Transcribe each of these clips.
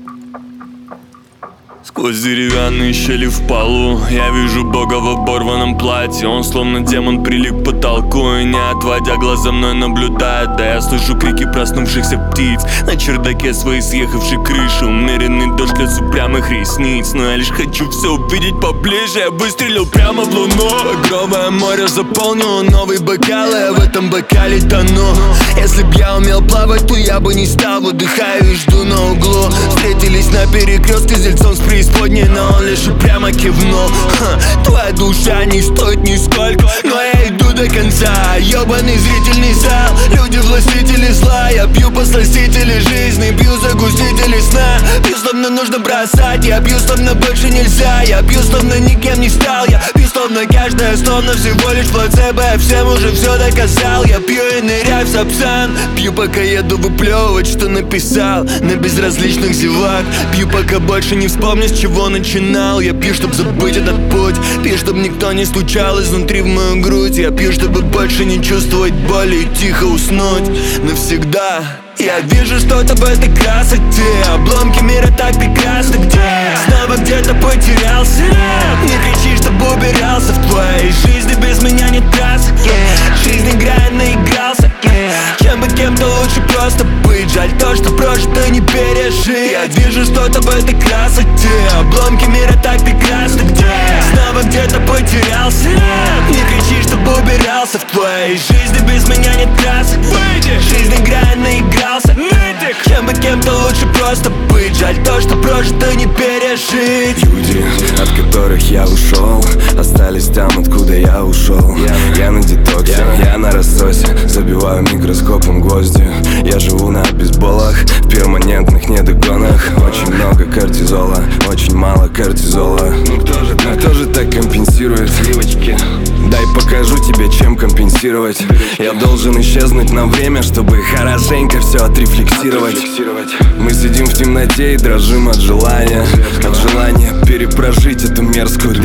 Сквозь деревянные щели в полу я вижу Бога в оборванном платье. Он словно демон прилип к потолку и, не отводя глаз, за мной наблюдает. Да я слышу крики проснувшихся птиц на чердаке своей съехавшей крыши. Умеренный дождь лез упрямых ресниц, но я лишь хочу все увидеть поближе. Я выстрелил прямо в луну. Багровое море заполнило новый бокал, и я в этом бокале тону. Если б я умел плавать, то я бы не стал. Выдыхаю и жду на углу. Встретились на перекрестке с дельцом с преисподней, но он лишь упрямо кивнул. Твоя душа не стоит нисколько, но я иду до конца. Ёбаный зрительный зал, люди властители зла. Я пью посластители жизни, пью загустители сна. Пью, словно нужно бросать, я пью, словно больше нельзя. Я пью, словно никем не стал. Я пью, словно каждое, словно всего лишь плацебо. Я всем уже все доказал. Я пью и ныряю в сапсан. Пью, пока еду выплевывать, что написал на безразличных зевак. Пью, пока больше не вспомню, с чего начинал. Я пью, чтоб забыть этот путь. Пью, чтоб никто не стучал изнутри в мою грудь. Я пью, чтобы больше не чувствовать боли и тихо уснуть навсегда. Я вижу что-то в этой красоте. Обломки мира так прекрасны. Где? Снова где-то потерялся. Не кричи, чтобы убирался. В твоей жизни без меня нет красок. Жизнь играет, наигрался. Чем бы кем-то лучше просто быть. Жаль то, что прожито не пережить. Я вижу что-то в этой красоте. Обломки мира так прекрасны. Где? Снова где-то потерялся. Не кричи, чтобы убирался. В твоей жизни без меня нет красок. Жизнь играет, наигрался. Чем бы кем-то лучше просто быть. Жаль то, что прожито не пережить. Люди, от которых я ушел, остались там, откуда я ушел. Я на детоксе, я на рассосе, забиваю микроскопом гвозди. Я живу на бейсболах, в перманентных недогонах. Очень много кортизола, очень мало кортизола. Ну кто же так компенсирует? Сливочки. Дай покажу тебе, чем компенсировать. Я должен исчезнуть на время, чтобы хорошенько все отрефлексировать. Мы сидим в темноте и дрожим от желания. От желания перепрожить эту мерзкую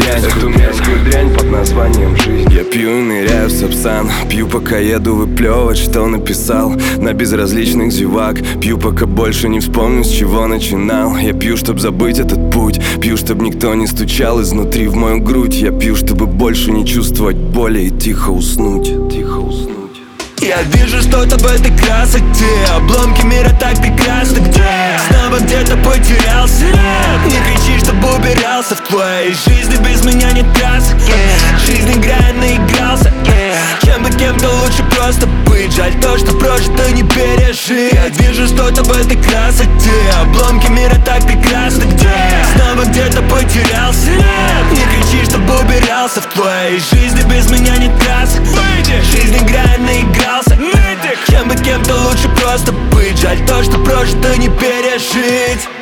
дрянь под названием жизнь. Я пью и ныряю в сапсан. Пью, пока еду выплевывать, что написал на безразличных зевак. Пью, пока больше не вспомню, с чего начинал. Я пью, чтоб забыть этот путь. Пью, чтоб никто не стучал изнутри в мою грудь. Я пью, чтобы больше не чувствовать боли и тихо уснуть. Я вижу что-то в этой красоте. Обломки мира так прекрасны. Где? Снова где-то потерялся. Не кричи, чтобы убирался. В твоей жизни без меня нет красок. Жизнь играет, наигрался. Чем бы кем-то лучше просто быть. Жаль то, что прожито не пережить. Я вижу что-то в этой красоте. Обломки мира так прекрасны. Где? Снова где-то потерялся. Не кричи, чтобы убирался. В твоей жизни без меня нет красок. Жизнь играет, наигрался. Чем бы кем-то лучше просто быть. Жаль то, что прожито не пережить.